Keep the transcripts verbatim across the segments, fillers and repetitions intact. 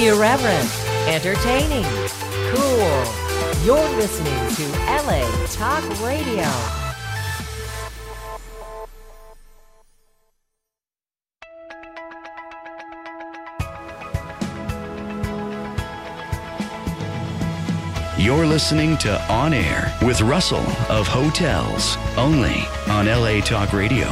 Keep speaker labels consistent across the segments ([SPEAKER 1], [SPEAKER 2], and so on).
[SPEAKER 1] Irreverent, entertaining, cool. You're listening to L A Talk Radio.
[SPEAKER 2] You're listening to On Air with Russell of Hotels, only on L A Talk Radio.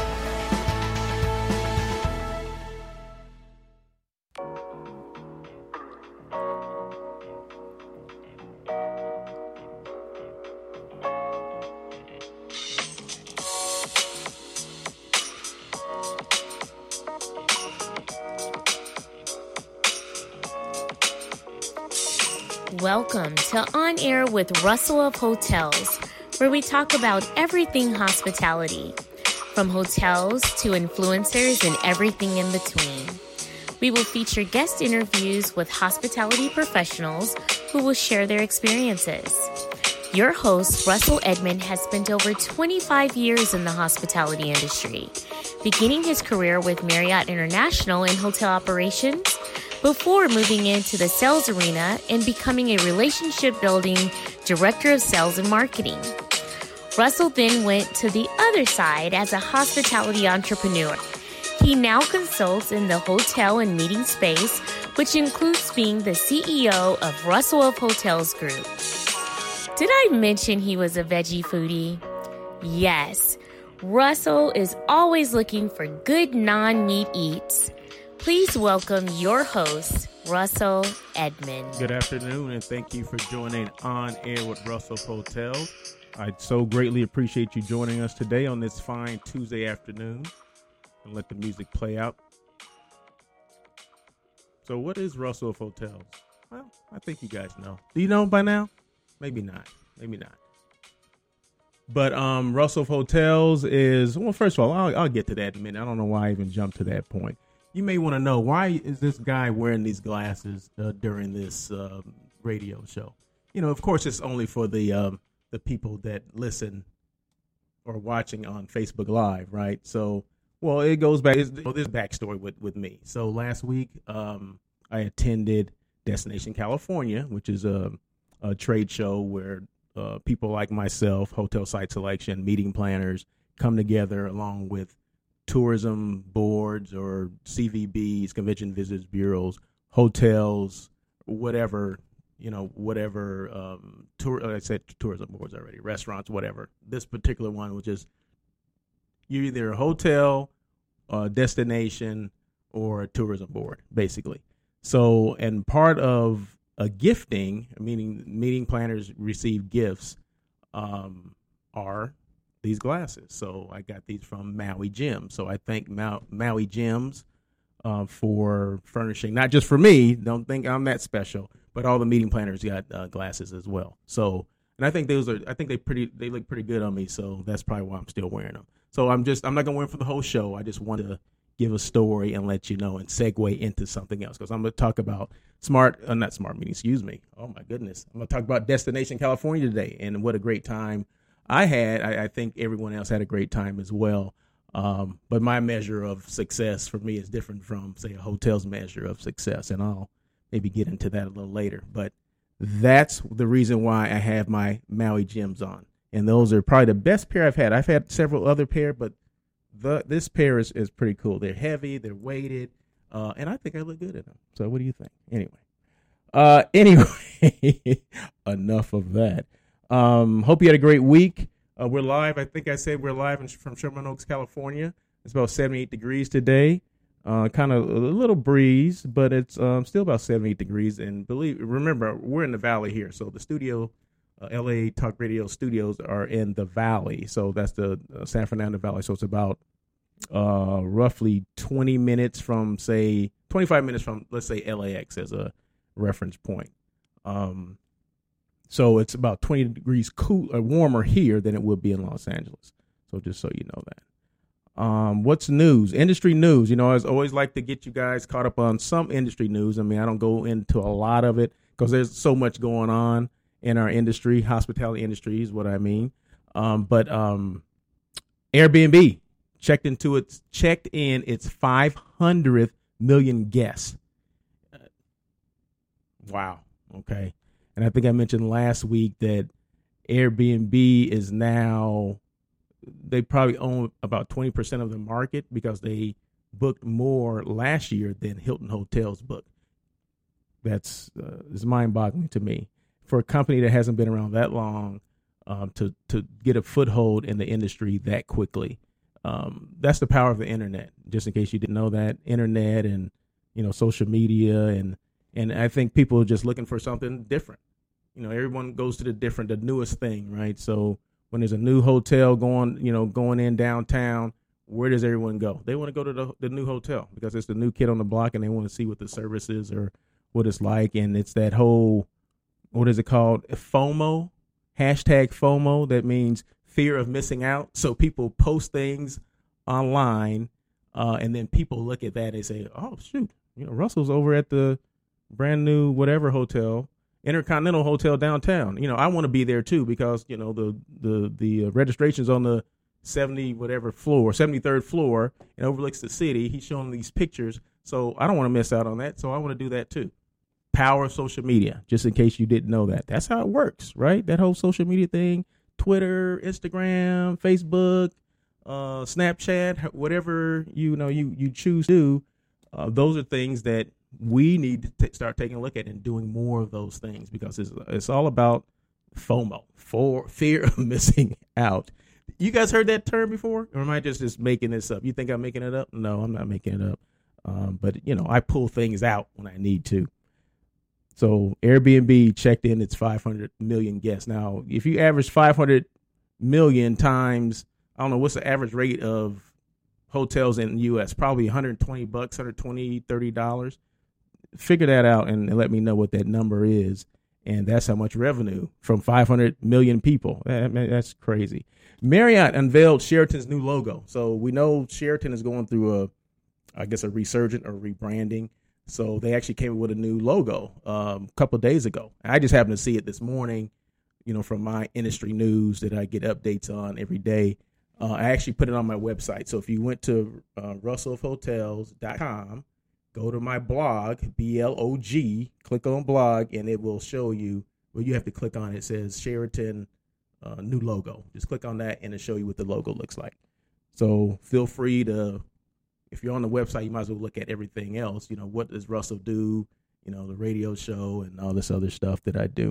[SPEAKER 3] Welcome to On Air with Russell of Hotels, where we talk about everything hospitality, from hotels to influencers and everything in between. We will feature guest interviews with hospitality professionals who will share their experiences. Your host, Russell Edmond, has spent over twenty-five years in the hospitality industry, beginning his career with Marriott International in hotel operations, before moving into the sales arena and becoming a relationship-building director of sales and marketing. Russell then went to the other side as a hospitality entrepreneur. He now consults in the hotel and meeting space, which includes being the C E O of Russell of Hotels Group. Did I mention he was a veggie foodie? Yes, Russell is always looking for good non-meat eats. Please welcome your host, Russell Edmond.
[SPEAKER 4] Good afternoon, and thank you for joining On Air with Russell Hotels. I so greatly appreciate you joining us today on this fine Tuesday afternoon. And let the music play out. So what is Russell Hotels? Well, I think you guys know. Do you know by now? Maybe not. Maybe not. But um, Russell Hotels is, well, first of all, I'll, I'll get to that in a minute. I don't know why I even jumped to that point. You may want to know, why is this guy wearing these glasses uh, during this uh, radio show? You know, of course, it's only for the um, the people that listen or watching on Facebook Live, right? So, well, it goes back. Well, there's backstory with, with me. So last week, um, I attended Destination California, which is a, a trade show where uh, people like myself, hotel site selection, meeting planners, come together along with tourism boards or C V Bs, convention visitors bureaus, hotels, whatever, you know, whatever, um, tour, I said tourism boards already, restaurants, whatever. This particular one was just, you're either a hotel, a destination, or a tourism board, basically. So, and part of a gifting, meaning meeting planners receive gifts, um, are these glasses. So I got these from Maui Gems. So I thank Ma- Maui Gems uh, for furnishing, not just for me, don't think I'm that special, but all the meeting planners got uh, glasses as well. So, and I think those are, I think they pretty, they look pretty good on me. So that's probably why I'm still wearing them. So I'm just, I'm not going to wear them for the whole show. I just want to give a story and let you know and segue into something else. Because I'm going to talk about smart, uh, not smart meeting, excuse me. Oh my goodness. I'm going to talk about Destination California today and what a great time I had. I, I think everyone else had a great time as well. Um, but my measure of success for me is different from, say, a hotel's measure of success. And I'll maybe get into that a little later. But that's the reason why I have my Maui Gems on. And those are probably the best pair I've had. I've had several other pair, but the this pair is, is pretty cool. They're heavy, they're weighted, uh, and I think I look good in them. So what do you think? Anyway, uh, anyway, enough of that. Um, hope you had a great week. Uh, we're live. I think I said we're live in, from Sherman Oaks, California. It's about seventy-eight degrees today. Uh, kind of a little breeze, but it's um, still about seventy-eight degrees. And believe, remember, we're in the valley here. So the studio, uh, L A Talk Radio studios are in the valley. So that's the uh, San Fernando Valley. So it's about uh, roughly twenty minutes from, say, twenty-five minutes from, let's say, L A X as a reference point. Um, So it's about twenty degrees cool or warmer here than it would be in Los Angeles. So just so you know that. Um, what's news? Industry news. You know, I always like to get you guys caught up on some industry news. I mean, I don't go into a lot of it because there's so much going on in our industry. Hospitality industry is what I mean. Um, but um, Airbnb checked into its checked in its five hundredth million guests. Wow. Okay. And I think I mentioned last week that Airbnb is now, they probably own about twenty percent of the market because they booked more last year than Hilton Hotels booked. That's uh, is mind-boggling to me for a company that hasn't been around that long um, to to get a foothold in the industry that quickly. Um, that's the power of the internet. Just in case you didn't know that, internet and you know social media and and I think people are just looking for something different. You know, everyone goes to the different, the newest thing, right? So when there's a new hotel going, you know, going in downtown, where does everyone go? They want to go to the, the new hotel because it's the new kid on the block and they want to see what the service is or what it's like. And it's that whole, what is it called? FOMO, hashtag FOMO. That means fear of missing out. So people post things online uh, and then people look at that and say, oh, shoot, you know, Russell's over at the brand new whatever hotel, Intercontinental Hotel downtown. You know, I want to be there too because, you know, the the the uh, registration's on the seventy whatever floor, seventy-third floor, and overlooks the city. He's showing these pictures, so I don't want to miss out on that. So I want to do that too. Power of social media, just in case you didn't know that. That's how it works, right? That whole social media thing, Twitter, Instagram, Facebook, uh, Snapchat, whatever you know you you choose to do. Uh, those are things that we need to t- start taking a look at and doing more of those things because it's it's all about FOMO, for fear of missing out. You guys heard that term before, or am I just, just making this up? You think I'm making it up? No, I'm not making it up. Um, but you know, I pull things out when I need to. So Airbnb checked in its five hundred million guests. Now, if you average five hundred million times, I don't know what's the average rate of hotels in the U S, probably one hundred twenty bucks, one hundred twenty, thirty dollars. Figure that out and let me know what that number is. And that's how much revenue from five hundred million people. That, that's crazy. Marriott unveiled Sheraton's new logo. So we know Sheraton is going through a, I guess, a resurgent or rebranding. So they actually came up with a new logo um, a couple of days ago. I just happened to see it this morning, you know, from my industry news that I get updates on every day. Uh, I actually put it on my website. So if you went to uh, russell of hotels dot com, go to my blog, B L O G, click on blog, and it will show you, well, you have to click on it. It says Sheraton uh, new logo. Just click on that, and it'll show you what the logo looks like. So feel free to, if you're on the website, you might as well look at everything else. You know, what does Russell do? You know, the radio show and all this other stuff that I do.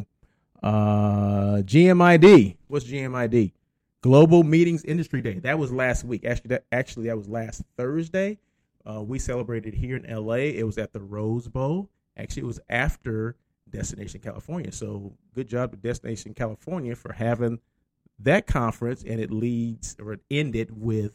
[SPEAKER 4] Uh, G M I D. What's G M I D? Global Meetings Industry Day. That was last week. Actually, that, actually, that was last Thursday. Uh, we celebrated here in L A. It was at the Rose Bowl. Actually, it was after Destination California. So good job to Destination California for having that conference. And it leads, or it ended with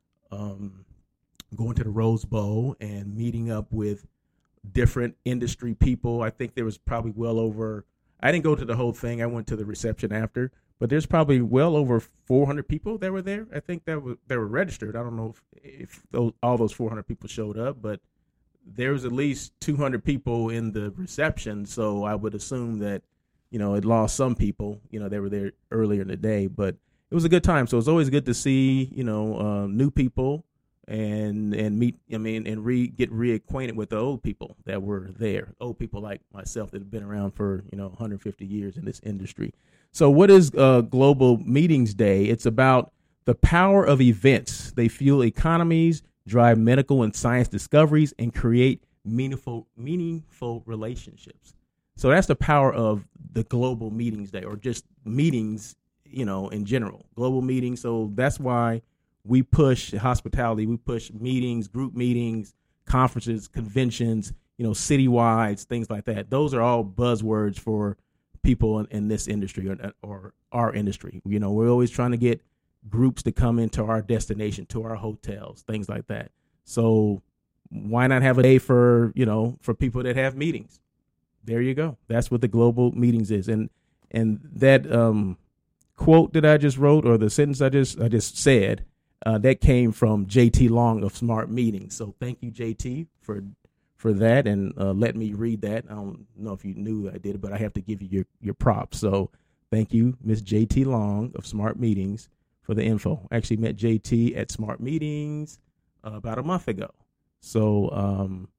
[SPEAKER 4] um, going to the Rose Bowl and meeting up with different industry people. I think there was probably well over, I didn't go to the whole thing. I went to the reception after. But there's probably well over four hundred people that were there. I think that was, they were registered. I don't know if, if those, all those four hundred people showed up, but there was at least two hundred people in the reception. So I would assume that, you know, it lost some people. You know, they were there earlier in the day, but it was a good time. So it's always good to see, you know, uh, new people and and meet. I mean, and re get reacquainted with the old people that were there. Old people like myself that have been around for, you know, one hundred fifty years in this industry. So what is uh, Global Meetings Day? It's about the power of events. They fuel economies, drive medical and science discoveries, and create meaningful meaningful relationships. So that's the power of the Global Meetings Day, or just meetings, you know, in general. Global meetings. So that's why we push hospitality. We push meetings, group meetings, conferences, conventions, you know, citywides, things like that. Those are all buzzwords for people in, in this industry or, or our industry. You know, we're always trying to get groups to come into our destination, to our hotels, things like that. So why not have a day for, you know, for people that have meetings? There you go. That's what the Global Meetings is. And and that um, quote that I just wrote, or the sentence I just I just said, uh, that came from J T Long of Smart Meetings. So thank you, J T, for for that, and uh, let me read that. I don't know if you knew I did it, but I have to give you your, your props. So thank you, Miss J T Long of Smart Meetings, for the info. I actually met J T at Smart Meetings uh, about a month ago. So um,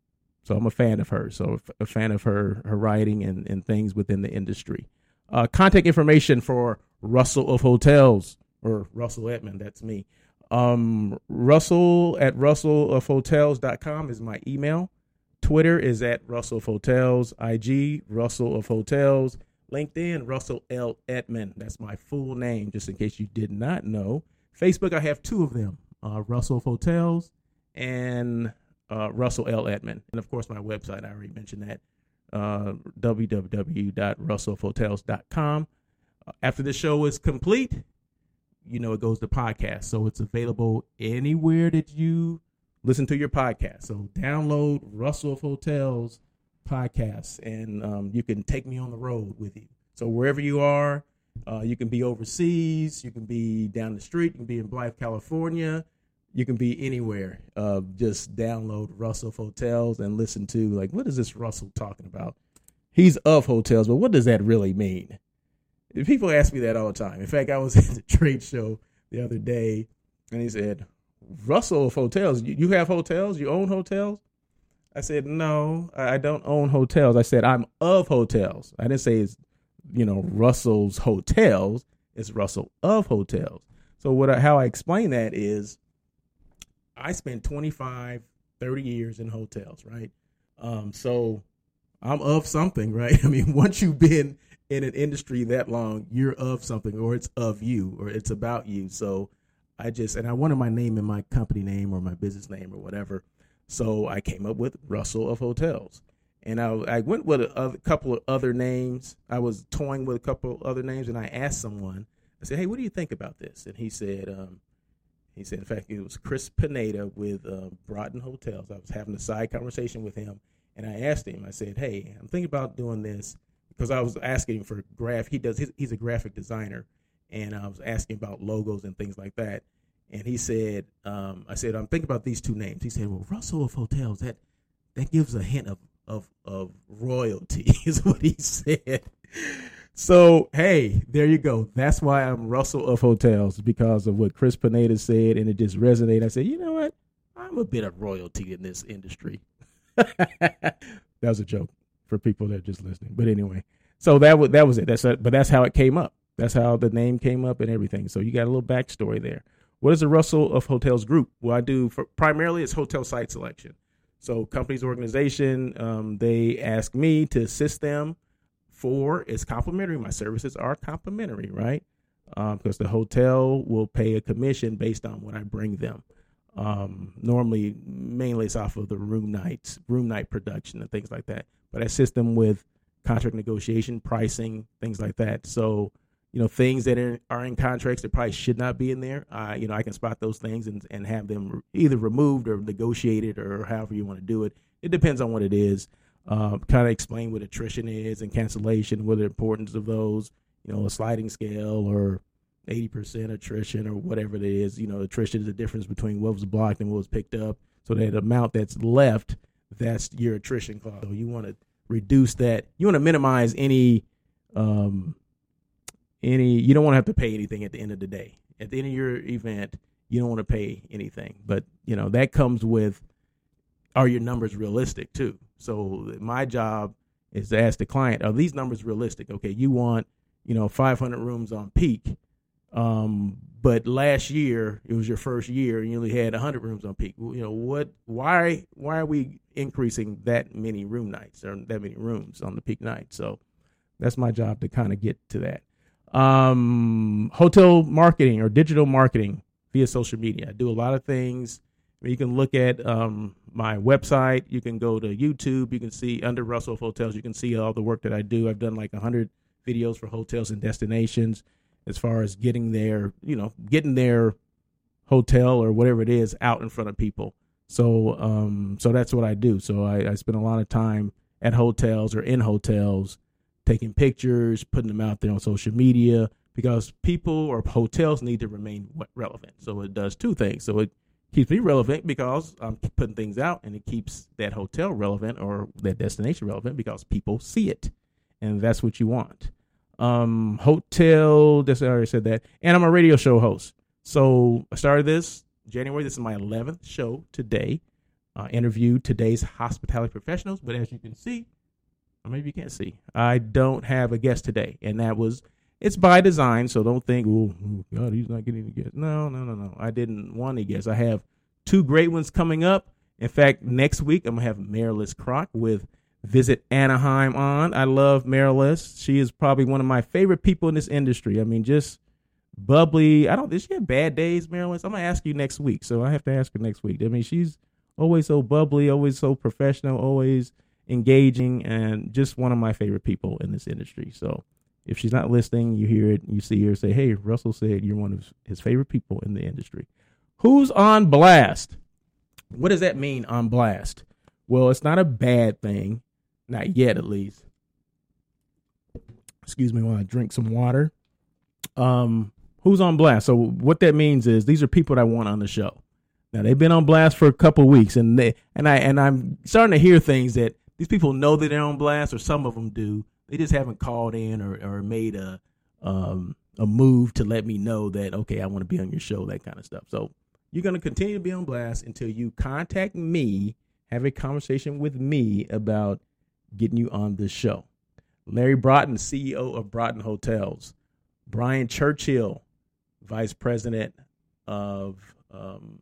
[SPEAKER 4] So I'm a fan of her. So a fan of her, her writing and, and things within the industry. Uh, contact information for Russell of Hotels, or Russell Edmond. That's me. Um, Russell at russell of hotels dot com is my email. Twitter is at Russell of Hotels. I G, Russell of Hotels. LinkedIn, Russell L. Edmond. That's my full name, just in case you did not know. Facebook, I have two of them, uh, Russell of Hotels and uh, Russell L. Edmond. And, of course, my website, I already mentioned that, uh, w w w dot russell of hotels dot com. Uh, after the show is complete, you know, it goes to podcast. So it's available anywhere that you listen to your podcast. So download Russell of Hotels podcasts, and um, you can take me on the road with you. So wherever you are, uh, you can be overseas, you can be down the street, you can be in Blythe, California, you can be anywhere. Uh, just download Russell of Hotels and listen to, like, what is this Russell talking about? He's of hotels, but what does that really mean? People ask me that all the time. In fact, I was at the trade show the other day, and he said, Russell of Hotels, you, you have hotels? You own hotels? I said, no, I don't own hotels. I said, I'm of hotels. I didn't say it's, you know, Russell's Hotels. It's Russell of Hotels. So what I, how I explain that is I spent twenty-five, thirty years in hotels, right? Um, so I'm of something, right? I mean, once you've been in an industry that long, you're of something, or it's of you, or it's about you. So I just, and I wanted my name in my company name or my business name or whatever. So I came up with Russell of Hotels. And I, I went with a, a couple of other names. I was toying with a couple of other names, and I asked someone, I said, hey, what do you think about this? And he said, um, he said, in fact, it was Chris Pineda with uh, Broughton Hotels. I was having a side conversation with him, and I asked him, I said, hey, I'm thinking about doing this, because I was asking him for graph. He does, he's a graphic designer, and I was asking about logos and things like that. And he said, um, I said, I'm thinking about these two names. He said, well, Russell of Hotels, that that gives a hint of of, of royalty, is what he said. So, hey, there you go. That's why I'm Russell of Hotels, because of what Chris Pineda said, and it just resonated. I said, you know what? I'm a bit of royalty in this industry. That was a joke for people that are just listening. But anyway, so that was, that was it. That's a, but that's how it came up. That's how the name came up and everything. So you got a little backstory there. What is the Russell of Hotels group? Well, I do for, primarily it's hotel site selection. So companies, organization, um, they ask me to assist them for, it's complimentary. My services are complimentary, right? Um, because the hotel will pay a commission based on what I bring them. Um, normally, mainly it's off of the room nights, room night production and things like that. But I assist them with contract negotiation, pricing, things like that. So, you know, things that are, are in contracts that probably should not be in there. Uh, you know, I can spot those things and, and have them either removed or negotiated or however you want to do it. It depends on what it is. Uh, kind of explain what attrition is and cancellation, what the importance of those, you know, a sliding scale or eighty percent attrition or whatever it is. You know, attrition is the difference between what was blocked and what was picked up. So that amount that's left, that's your attrition clause. So you want to reduce that. You want to minimize any, um, any, you don't want to have to pay anything at the end of the day. At the end of your event, you don't want to pay anything. But, you know, that comes with, are your numbers realistic too? So my job is to ask the client, are these numbers realistic? Okay, you want, you know, five hundred rooms on peak. Um, but last year, it was your first year, and you only had one hundred rooms on peak. You know, what, why, why are we increasing that many room nights or that many rooms on the peak night? So that's my job to kind of get to that. Um, hotel marketing or digital marketing via social media. I do a lot of things. You can look at um, my website. You can go to YouTube. You can see under Russell of Hotels. You can see all the work that I do. I've done like one hundred videos for hotels and destinations as far as getting their, you know, getting their hotel or whatever it is out in front of people. So, um, so that's what I do. So I, I spend a lot of time at hotels or in hotels, taking pictures, putting them out there on social media, because people or hotels need to remain relevant. So it does two things. So it keeps me relevant because I'm putting things out, and it keeps that hotel relevant or that destination relevant because people see it, and that's what you want. Um, hotel, this I already said that, and I'm a radio show host. So I started this January. This is my eleventh show today. uh, interview today's hospitality professionals. But as you can see, or maybe you can't see, I don't have a guest today. And that was, it's by design. So don't think, oh, God, he's not getting any guests. No, no, no, no. I didn't want any guests. I have two great ones coming up. In fact, next week, I'm going to have Marilys Crock with Visit Anaheim on. I love Marilys. She is probably one of my favorite people in this industry. I mean, just bubbly. I don't, does she have bad days, Marilys? I'm going to ask you next week. So I have to ask her next week. I mean, she's always so bubbly, always so professional, always engaging, and just one of my favorite people in this industry. So if she's not listening, you hear it, you see her, say, hey, Russell said you're one of his favorite people in the industry. Who's on blast? What does that mean, on blast? Well, it's not a bad thing. Not yet, at least. Excuse me while I drink some water. Um, who's on blast? So what that means is these are people that I want on the show. Now, they've been on blast for a couple of weeks, and they and I and I'm starting to hear things that these people know that they're on blast, or some of them do. They just haven't called in or, or made a um, a move to let me know that, okay, I want to be on your show, that kind of stuff. So you're going to continue to be on blast until you contact me, have a conversation with me about getting you on the show. Larry Broughton, C E O of Broughton Hotels. Brian Churchill, Vice President of um,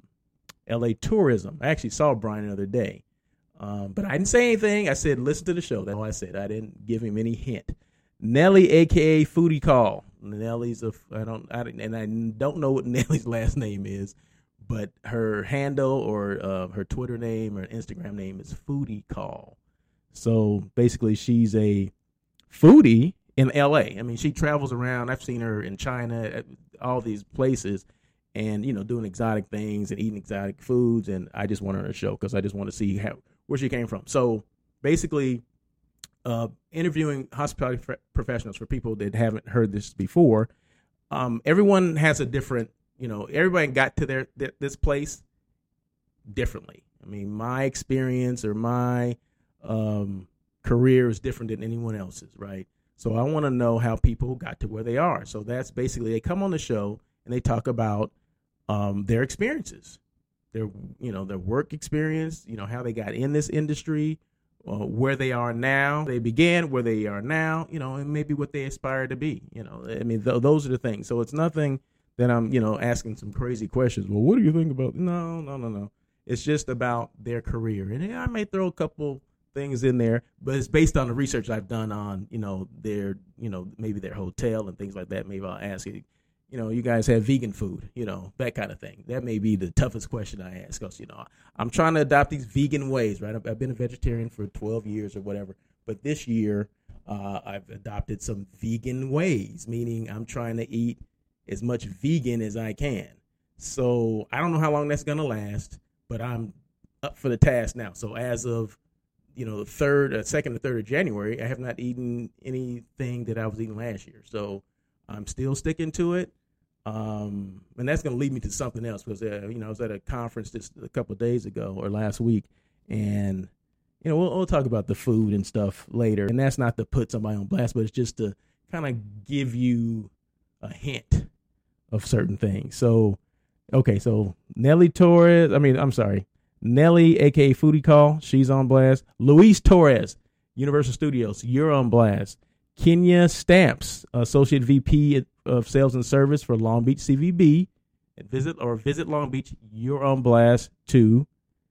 [SPEAKER 4] L A Tourism. I actually saw Brian the other day, um, but I didn't say anything. I said, listen to the show. That's all I said. I didn't give him any hint. Nelly, a k a. Foodie Call. Nelly's a, I don't, I, and I don't know what Nelly's last name is, but her handle or uh, her Twitter name or Instagram name is Foodie Call. So basically, she's a foodie in L A. I mean, she travels around. I've seen her in China, all these places, and, you know, doing exotic things and eating exotic foods. And I just want her on the show because I just want to see how, where she came from. So basically, uh, interviewing hospitality f- professionals for people that haven't heard this before. Um, everyone has a different, you know, everybody got to their, their this place differently. I mean, my experience or my um, career is different than anyone else's, right? So I want to know how people got to where they are. So that's basically, they come on the show and they talk about um, their experiences, their, you know, their work experience, you know, how they got in this industry, uh, where they are now, they began, where they are now, you know, and maybe what they aspire to be, you know, I mean, th- those are the things. So it's nothing that I'm, you know, asking some crazy questions. Well, what do you think about? No, no, no, no. It's just about their career. And yeah, I may throw a couple things in there, but it's based on the research I've done on, you know, their, you know, maybe their hotel and things like that. Maybe I'll ask you, you know, you guys have vegan food, you know, that kind of thing. That may be the toughest question I ask because, you know, I'm trying to adopt these vegan ways, right? I've, I've been a vegetarian for twelve years or whatever, but this year uh, I've adopted some vegan ways, meaning I'm trying to eat as much vegan as I can. So I don't know how long that's going to last, but I'm up for the task now. So as of, you know, the third, uh, second or third of January, I have not eaten anything that I was eating last year. So I'm still sticking to it. Um, and that's going to lead me to something else because, uh, you know, I was at a conference just a couple of days ago or last week, and, you know, we'll, we'll talk about the food and stuff later. And that's not to put somebody on blast, but it's just to kind of give you a hint of certain things. So, okay, so Nelly Torres, I mean, I'm sorry, Nelly, a k a. Foodie Call, she's on blast. Luis Torres, Universal Studios, you're on blast. Kenya Stamps, Associate V P of Sales and Service for Long Beach C V B. And visit or visit Long Beach, you're on blast too.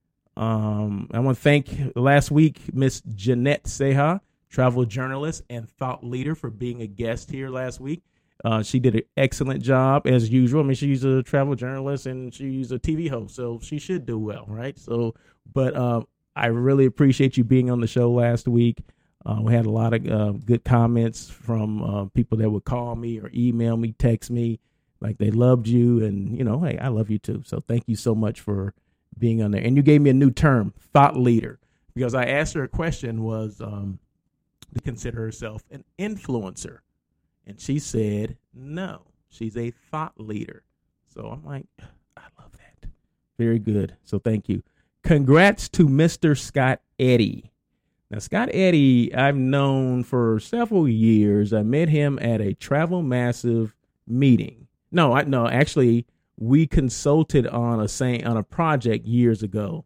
[SPEAKER 4] Um, I want to thank last week Miss Jeanette Seha, travel journalist and thought leader, for being a guest here last week. Uh, she did an excellent job as usual. I mean, she's a travel journalist and she's a T V host, so she should do well, right? So, but um, I really appreciate you being on the show last week. Uh, we had a lot of uh, good comments from uh, people that would call me or email me, text me, like they loved you. And, you know, hey, I love you too. So thank you so much for being on there. And you gave me a new term, thought leader, because I asked her a question was um, to consider herself an influencer. And she said, no, she's a thought leader. So I'm like, I love that. Very good. So thank you. Congrats to Mister Scott Eddy. Now, Scott Eddy, I've known for several years. I met him at a Travel Massive meeting. No, I no, actually, we consulted on a same on a project years ago,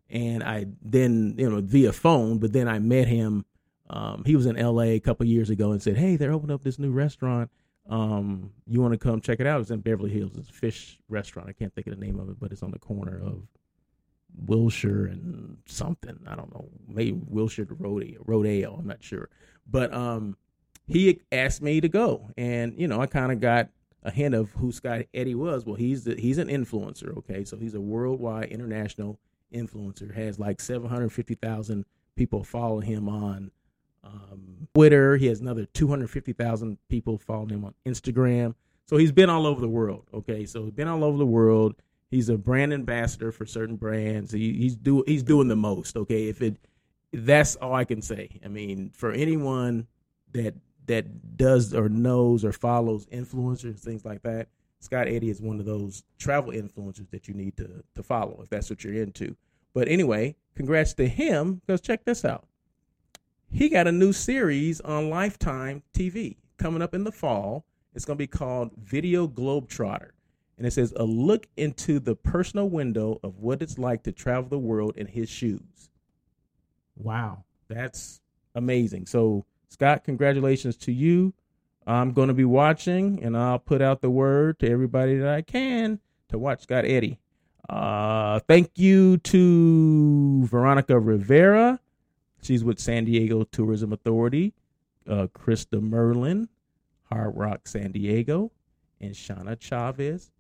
[SPEAKER 4] And I then, you know, via phone, but then I met him. Um, he was in L A a couple of years ago and said, hey, they're opening up this new restaurant. Um, you want to come check it out? It's in Beverly Hills. It's a fish restaurant. I can't think of the name of it, but it's on the corner of Wilshire and something. I don't know. Maybe Wilshire to Rodeo, Rodeo. I'm not sure. But um, he asked me to go. And, you know, I kind of got a hint of who Scott Eddy was. Well, he's the, he's an influencer, okay? So he's a worldwide international influencer, has like seven hundred fifty thousand people follow him on um, Twitter. He has another two hundred fifty thousand people following him on Instagram. So he's been all over the world, okay? So he's been all over the world. He's a brand ambassador for certain brands. He, he's do he's doing the most, okay? If it that's all I can say. I mean, for anyone that that does or knows or follows influencers, things like that, Scott Eddy is one of those travel influencers that you need to to follow if that's what you're into. But anyway, congrats to him, because check this out. He got a new series on Lifetime T V coming up in the fall. It's going to be called Video Globetrotter. And it says, a look into the personal window of what it's like to travel the world in his shoes. Wow, that's amazing. So, Scott, congratulations to you. I'm going to be watching, and I'll put out the word to everybody that I can to watch Scott Eddy. Uh, thank you to Veronica Rivera. She's with San Diego Tourism Authority. Uh, Krista Merlin, Hard Rock San Diego, and Shauna Chavez,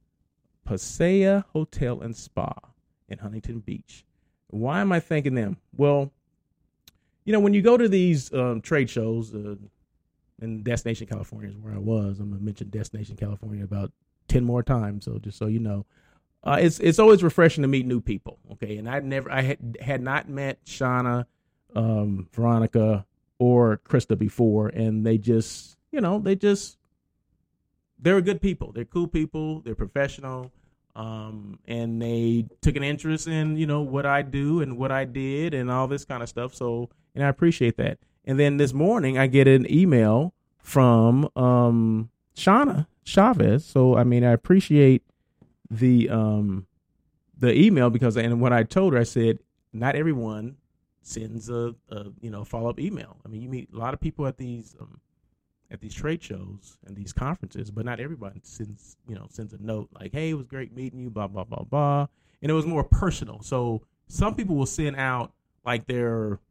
[SPEAKER 4] Pasea Hotel and Spa in Huntington Beach. Why am I thanking them? Well, you know, when you go to these um, trade shows, uh, and Destination California is where I was. I'm going to mention Destination California about ten more times, so just so you know. Uh, it's it's always refreshing to meet new people, okay? And I never, I had, had not met Shauna, um, Veronica, or Krista before, and they just, you know, they just, they're good people. They're cool people. They're professional, um, and they took an interest in, you know, what I do and what I did and all this kind of stuff. So, and I appreciate that. And then this morning I get an email from um, Shauna Chavez. So, I mean, I appreciate the um, the email because, and what I told her, I said, not everyone sends a, a you know, follow-up email. I mean, you meet a lot of people at these um, at these trade shows and these conferences, but not everybody sends, you know, sends a note like, hey, it was great meeting you, blah, blah, blah, blah. And it was more personal. So some people will send out like their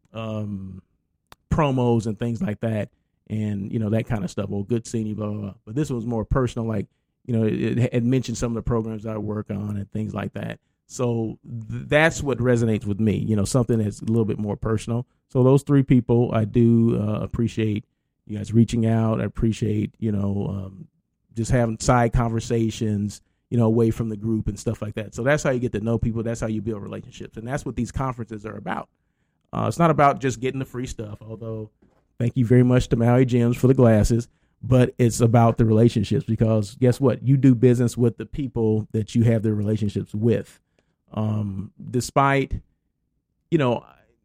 [SPEAKER 4] um, promos and things like that, and, you know, that kind of stuff. Well, good seeing you, blah, blah, blah. But this was more personal, like, you know, it, it had mentioned some of the programs I work on and things like that. So th- that's what resonates with me, you know, something that's a little bit more personal. So those three people, I do uh, appreciate you guys reaching out. I appreciate, you know, um, just having side conversations, you know, away from the group and stuff like that. So that's how you get to know people. That's how you build relationships. And that's what these conferences are about. Uh, it's not about just getting the free stuff, although thank you very much to Maui Gems for the glasses, but it's about the relationships, because guess what? You do business with the people that you have the relationships with. Um, despite, you know,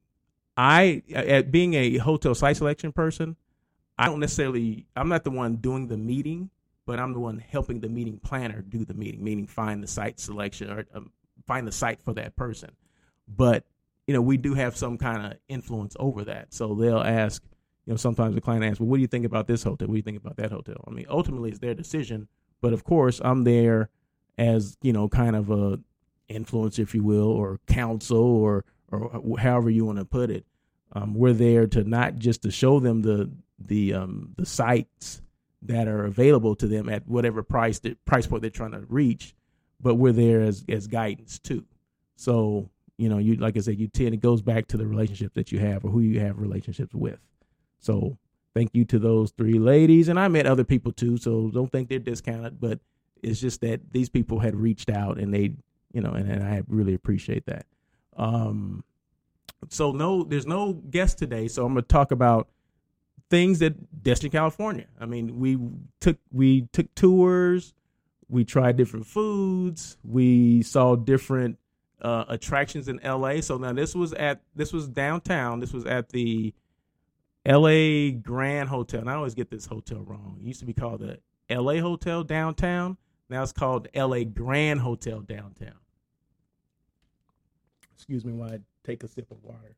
[SPEAKER 4] I, at being a hotel site selection person, I don't necessarily, I'm not the one doing the meeting, but I'm the one helping the meeting planner do the meeting, meaning find the site selection or um, find the site for that person. But, you know, we do have some kind of influence over that. So they'll ask, you know, sometimes the client asks, well, what do you think about this hotel? What do you think about that hotel? I mean, ultimately it's their decision, but of course I'm there as, you know, kind of a influence, if you will, or counsel, or, or however you want to put it. Um, we're there to not just to show them the, the, um, the sites that are available to them at whatever price, that price point they're trying to reach, but we're there as, as guidance too. So, you know, you, like I said, you tend, it goes back to the relationship that you have or who you have relationships with. So thank you to those three ladies. And I met other people too, so don't think they're discounted, but it's just that these people had reached out and they, you know, and, and I really appreciate that. Um, so no, there's no guest today. So I'm going to talk about things at Destination California. I mean, we took, we took tours, we tried different foods, we saw different uh, attractions in L A. So now this was at, this was downtown. This was at the L A Grand Hotel. And I always get this hotel wrong. It used to be called the L A Hotel downtown. Now it's called L A Grand Hotel downtown. Excuse me while I take a sip of water.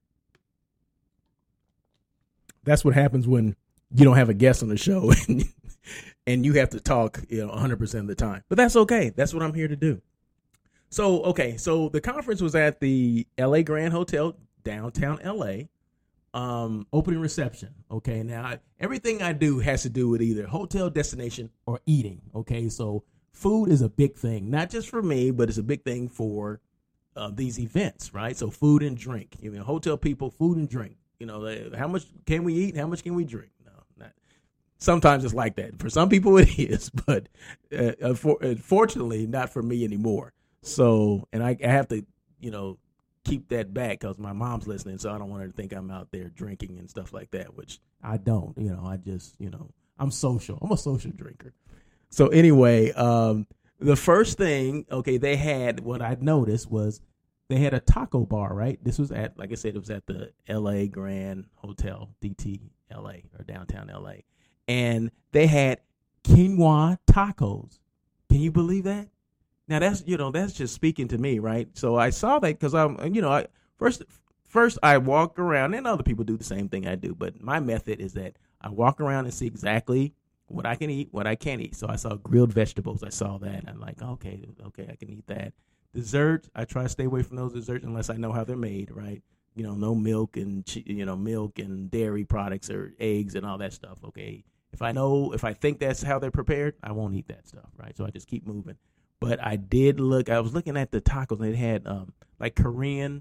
[SPEAKER 4] That's what happens when you don't have a guest on the show and, and you have to talk, you know, one hundred percent of the time. But that's okay. That's what I'm here to do. So, okay, so the conference was at the L A Grand Hotel, downtown L A, um, opening reception. Okay, now I, everything I do has to do with either hotel destination or eating. Okay, so food is a big thing, not just for me, but it's a big thing for uh, these events, right? So food and drink. You know, hotel people, food and drink. You know, how much can we eat? How much can we drink? No, not. Sometimes it's like that. For some people it is, but uh, unfortunately not for me anymore. So, and I, I have to, you know, keep that back because my mom's listening, so I don't want her to think I'm out there drinking and stuff like that, which I don't. You know, I just, you know, I'm social. I'm a social drinker. So anyway, um, the first thing, okay, they had, what I noticed was they had a taco bar, right? This was at, like I said, it was at the L A Grand Hotel, D T L A, or downtown L A. And they had quinoa tacos. Can you believe that? Now that's, you know, that's just speaking to me, right? So I saw that because I'm, you know, I first, first I walk around, and other people do the same thing I do, but my method is that I walk around and see exactly what I can eat, what I can't eat. So I saw grilled vegetables. I saw that. And I'm like, okay, okay, I can eat that. Dessert, I try to stay away from those desserts unless I know how they're made, right? You know, no milk and, you know, milk and dairy products or eggs and all that stuff, okay? If I know, if I think that's how they're prepared, I won't eat that stuff, right? So I just keep moving. But I did look, I was looking at the tacos, and it had um, like Korean,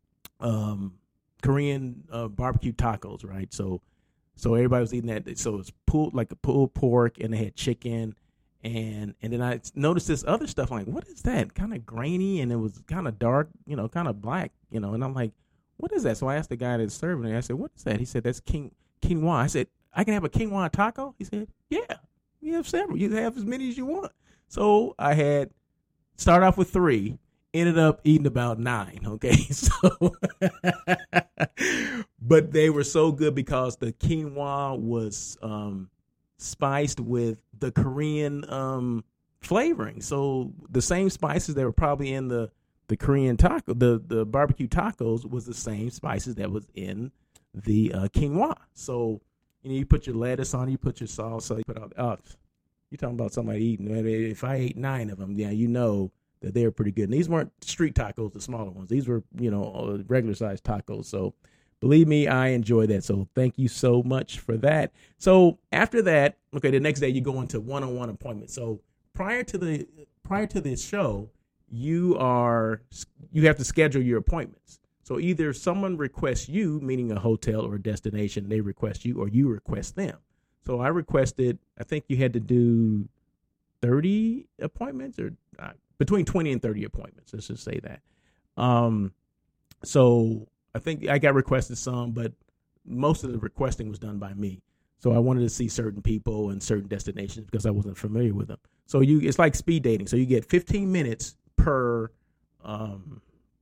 [SPEAKER 4] um, Korean uh, barbecue tacos, right? So so everybody was eating that. So it's pulled, like a pulled pork, and they had chicken. And and then I noticed this other stuff. I'm like, what is that? Kind of grainy, and it was kind of dark, you know, kind of black, you know. And I'm like, what is that? So I asked the guy that's serving it. I said, what is that? He said, that's king, quinoa. I said, I can have a quinoa taco? He said, yeah, you have several. You can have as many as you want. So I had, start off with three, ended up eating about nine, okay? So, but they were so good because the quinoa was um, spiced with the Korean um, flavoring. So the same spices that were probably in the, the Korean taco, the, the barbecue tacos was the same spices that was in the uh, quinoa. So, you know, you put your lettuce on it, you put your salsa, you put all, oh, you're talking about somebody eating. If I ate nine of them, yeah, you know that they're pretty good. And these weren't street tacos, the smaller ones. These were, you know, regular sized tacos. So believe me, I enjoy that. So thank you so much for that. So after that, okay, the next day you go into one-on-one appointments. So prior to the prior to this show, you are you have to schedule your appointments. So either someone requests you, meaning a hotel or a destination, they request you, or you request them. So I requested, I think you had to do thirty appointments, or uh, between twenty and thirty appointments. Let's just say that. Um, so I think I got requested some, but most of the requesting was done by me. So I wanted to see certain people and certain destinations because I wasn't familiar with them. So you, it's like speed dating. So you get fifteen minutes per, um,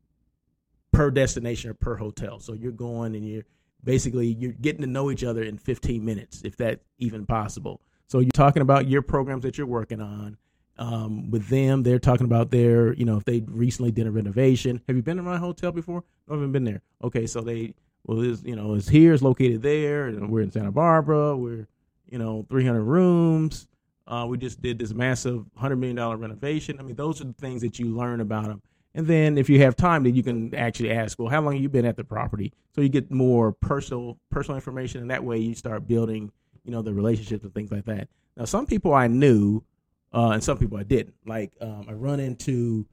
[SPEAKER 4] per destination or per hotel. So you're going and you're basically you're getting to know each other in fifteen minutes, if that's even possible. So you're talking about your programs that you're working on. Um, with them, they're talking about their, you know, if they recently did a renovation. Have you been to my hotel before? I haven't been there. Okay, so they, well, it's, you know, it's here, it's located there, and we're in Santa Barbara. We're, you know, three hundred rooms. Uh, we just did this massive one hundred million dollars renovation. I mean, those are the things that you learn about them. And then if you have time, then you can actually ask, well, how long have you been at the property? So you get more personal personal information, and that way you start building, you know, the relationships and things like that. Now, some people I knew, uh, and some people I didn't. Like, um, I run into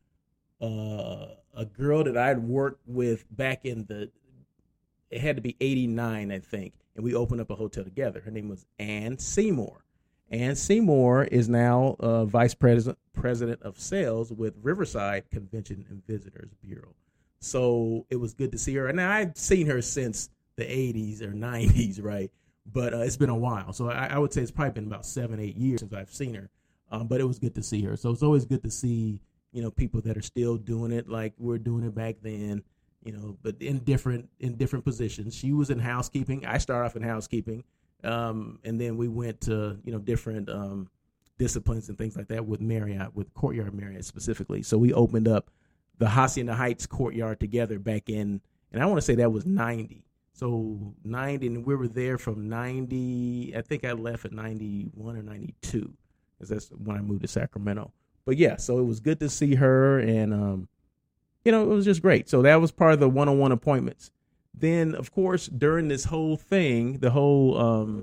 [SPEAKER 4] uh, a girl that I'd worked with back in the, it had to be eighty-nine, I think, and we opened up a hotel together. Her name was Ann Seymour. Ann Seymour is now uh, Vice President President of Sales with Riverside Convention and Visitors Bureau. So it was good to see her. And I've seen her since the eighties or nineties, right? But uh, it's been a while. So I, I would say it's probably been about seven, eight years since I've seen her. Um, but it was good to see her. So it's always good to see, you know, people that are still doing it like we're doing it back then, you know, but in different in different positions. She was in housekeeping. I started off in housekeeping. Um, and then we went to, you know, different um, disciplines and things like that with Marriott, with Courtyard Marriott specifically. So we opened up the Hacienda Heights courtyard together back in, and I want to say that was ninety. So ninety, and we were there from ninety. I think I left at ninety-one or ninety-two, because that's when I moved to Sacramento. But yeah, so it was good to see her, and um, you know, it was just great. So that was part of the one-on-one appointments. Then, of course, during this whole thing, the whole um,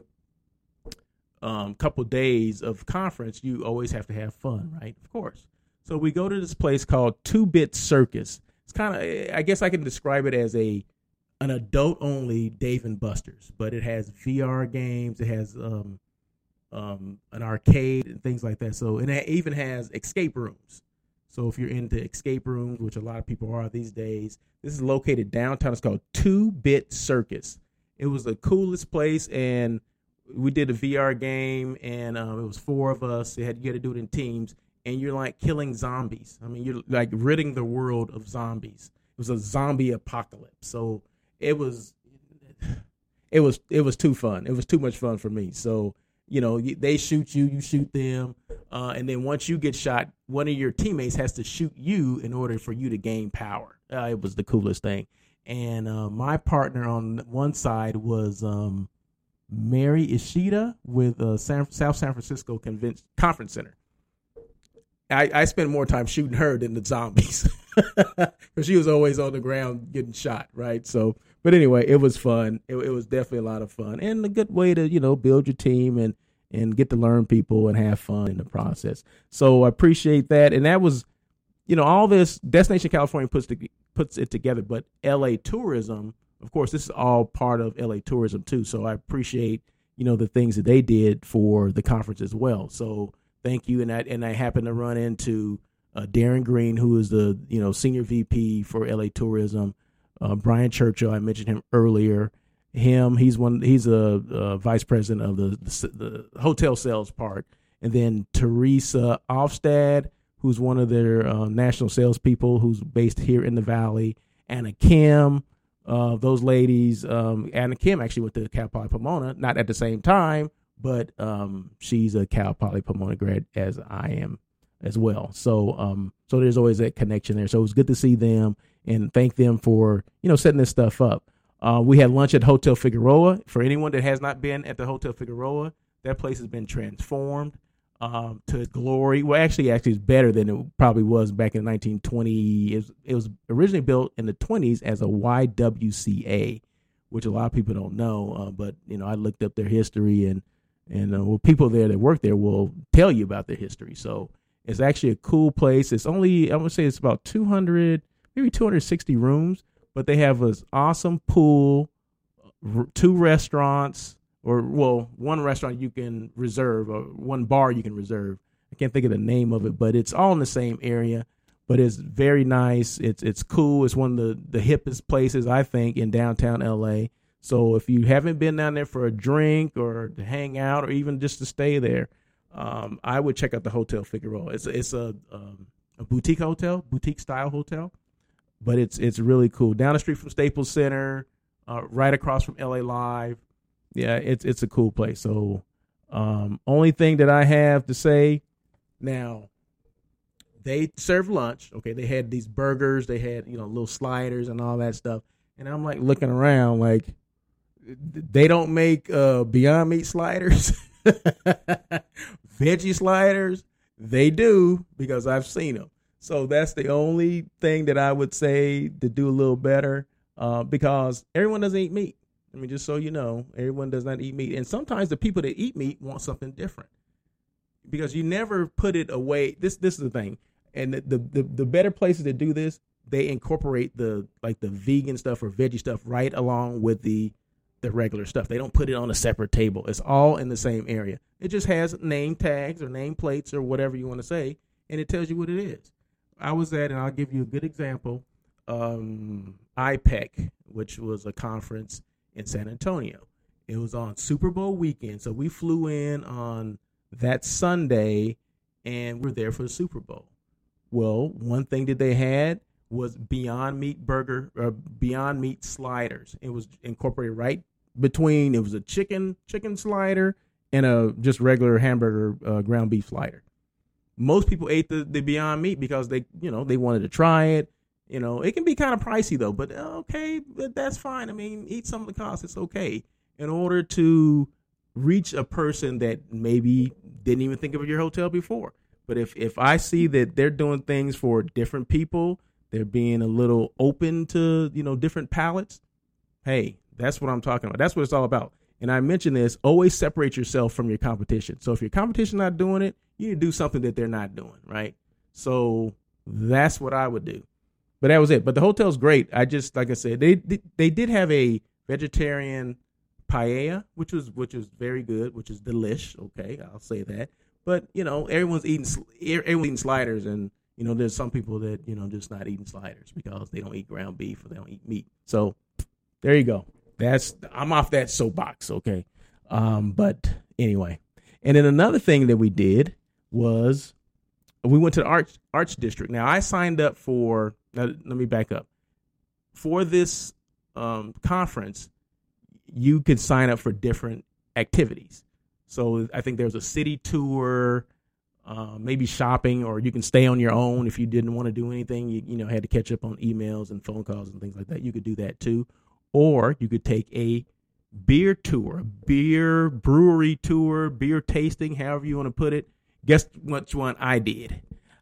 [SPEAKER 4] um, couple days of conference, you always have to have fun, right? Of course. So we go to this place called Two-Bit Circus. It's kind of, I guess I can describe it as a an adult-only Dave and Buster's, but it has V R games, it has um, um, an arcade and things like that. So and it even has escape rooms. So if you're into escape rooms, which a lot of people are these days, this is located downtown. It's called Two-Bit Circus. It was the coolest place, and we did a V R game, and um, it was four of us. You had, you had to do it in teams, and you're like killing zombies. I mean, you're like ridding the world of zombies. It was a zombie apocalypse. So it was, it was, it was too fun. It was too much fun for me. So, you know, they shoot you, you shoot them. Uh, and then once you get shot, one of your teammates has to shoot you in order for you to gain power. Uh, it was the coolest thing. And uh, my partner on one side was um, Mary Ishida with uh, San, South San Francisco Convention Conference Center. I, I spent more time shooting her than the zombies because she was always on the ground getting shot, right? So, but anyway, it was fun. It, it was definitely a lot of fun and a good way to, you know, build your team and, and get to learn people and have fun in the process. So I appreciate that. And that was, you know, all this Destination California puts to, puts it together, but L A Tourism, of course, this is all part of L A Tourism too. So I appreciate, you know, the things that they did for the conference as well. So thank you. And I, and I happened to run into uh, Darren Green, who is the, you know, senior V P for L A Tourism. Uh, Brian Churchill, I mentioned him earlier. Him, he's one. He's a, a vice president of the, the the hotel sales part, and then Teresa Ofstad, who's one of their uh, national salespeople, who's based here in the Valley. Anna Kim, uh, those ladies. Um, Anna Kim actually went to Cal Poly Pomona, not at the same time, but um, she's a Cal Poly Pomona grad as I am as well. So, um, so there's always that connection there. So it was good to see them and thank them for, you know, setting this stuff up. Uh, we had lunch at Hotel Figueroa. For anyone that has not been at the Hotel Figueroa, that place has been transformed um, to glory. Well, actually, actually, it's better than it probably was back in nineteen twenty. It was, it was originally built in the twenties as a Y W C A, which a lot of people don't know. Uh, but you know, I looked up their history, and and uh, well, people there that work there will tell you about their history. So it's actually a cool place. It's only, I'm gonna say, it's about two hundred, maybe two hundred sixty rooms. But they have this awesome pool, r- two restaurants, or, well, one restaurant you can reserve, or one bar you can reserve. I can't think of the name of it, but it's all in the same area. But it's very nice. It's it's cool. It's one of the, the hippest places, I think, in downtown L A. So if you haven't been down there for a drink or to hang out or even just to stay there, um, I would check out the Hotel Figueroa. It's, it's a, um, a boutique hotel, boutique-style hotel. But it's it's really cool. Down the street from Staples Center, uh, right across from L A Live. Yeah, it's it's a cool place. So um, only thing that I have to say now, they serve lunch. Okay, they had these burgers. They had, you know, little sliders and all that stuff. And I'm like looking around like they don't make uh, Beyond Meat sliders, veggie sliders. They do, because I've seen them. So that's the only thing that I would say to do a little better, uh, because everyone doesn't eat meat. I mean, just so you know, everyone does not eat meat. And sometimes the people that eat meat want something different, because you never put it away. This this is the thing. And the, the, the, the better places to do this, they incorporate the like the vegan stuff or veggie stuff right along with the the regular stuff. They don't put it on a separate table. It's all in the same area. It just has name tags or name plates or whatever you want to say, and it tells you what it is. I was at, and I'll give you a good example, um, I PEC, which was a conference in San Antonio. It was on Super Bowl weekend, so we flew in on that Sunday, and we're there for the Super Bowl. Well, one thing that they had was Beyond Meat burger, or Beyond Meat sliders. It was incorporated right between, it was a chicken chicken slider and a just regular hamburger uh, ground beef slider. Most people ate the, the Beyond Meat because they, you know, they wanted to try it. You know, it can be kind of pricey though, but okay, but that's fine. I mean, eat some of the costs. It's okay. In order to reach a person that maybe didn't even think of your hotel before. But if, if I see that they're doing things for different people, they're being a little open to, you know, different palates. Hey, that's what I'm talking about. That's what it's all about. And I mentioned this, always separate yourself from your competition. So if your competition not doing it, you need to do something that they're not doing, right? So that's what I would do. But that was it. But the hotel's great. I just, like I said, they they did have a vegetarian paella, which was which was very good, which is delish. Okay, I'll say that. But you know, everyone's eating everyone's eating sliders, and you know, there's some people that you know just not eating sliders because they don't eat ground beef or they don't eat meat. So there you go. That's I'm off that soapbox. Okay, um, but anyway, and then another thing that we did was we went to the Arts Arts District. Now I signed up for. Now, let me back up. For this um, conference, you could sign up for different activities. So I think there's a city tour, uh, maybe shopping, or you can stay on your own if you didn't want to do anything. You, you know, had to catch up on emails and phone calls and things like that. You could do that too. Or you could take a beer tour, beer brewery tour, beer tasting, however you want to put it. Guess which one I did?